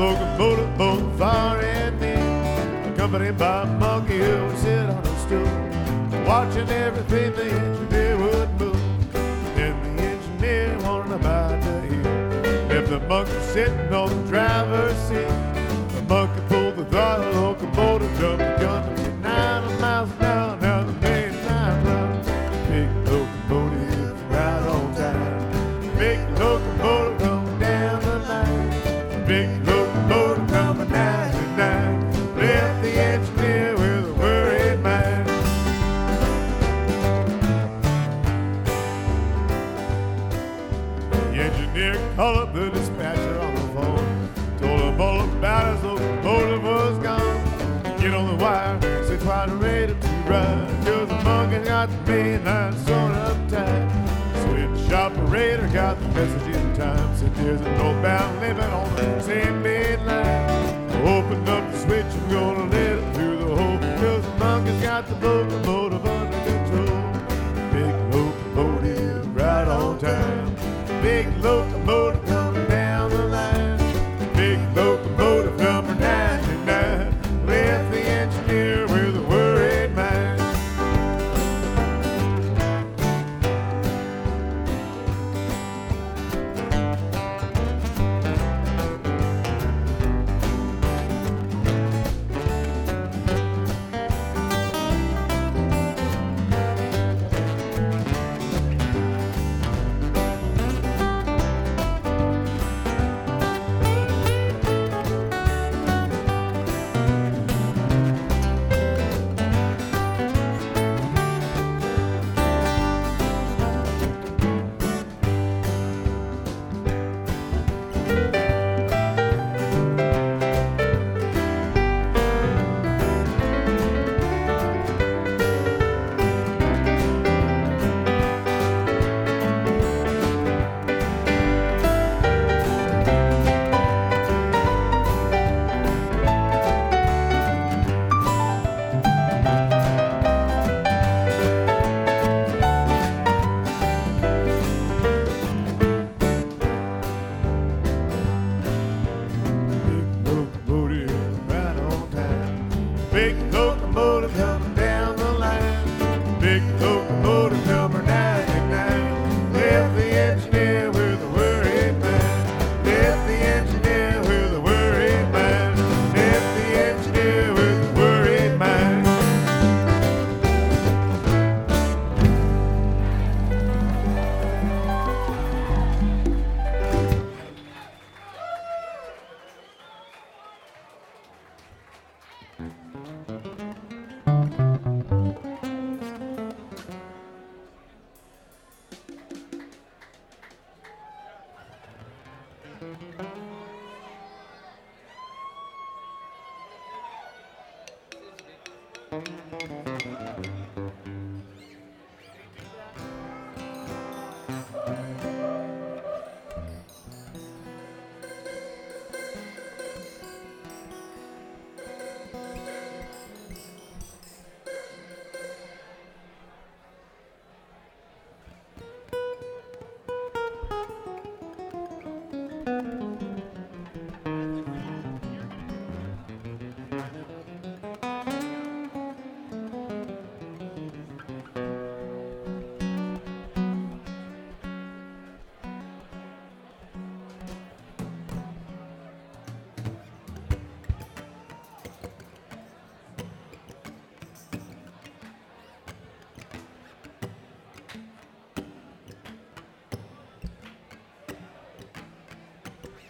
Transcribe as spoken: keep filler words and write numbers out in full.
locomotive both far and near, accompanied by a monkey who would sit on a stool, watching everything the engineer would move. Then the engineer wanted about to hear if the monkey sitting on the driver's seat. The monkey pulled the throttle, locomotive jumped the gun to ninety miles an hour. Now the main time runs, big locomotive right on time. Big locomotive coming down the line, big locomotive coming ninety-nine. Left the engineer with a worried mind. The engineer called up the dispatcher on the phone, told him all about his locomotive was gone. Get on the wire, said try to rate it to ride, cause the monkey got the main line sewn up tight. Switch operator got the message in time, said there's a northbound limit on the same main line. Opened up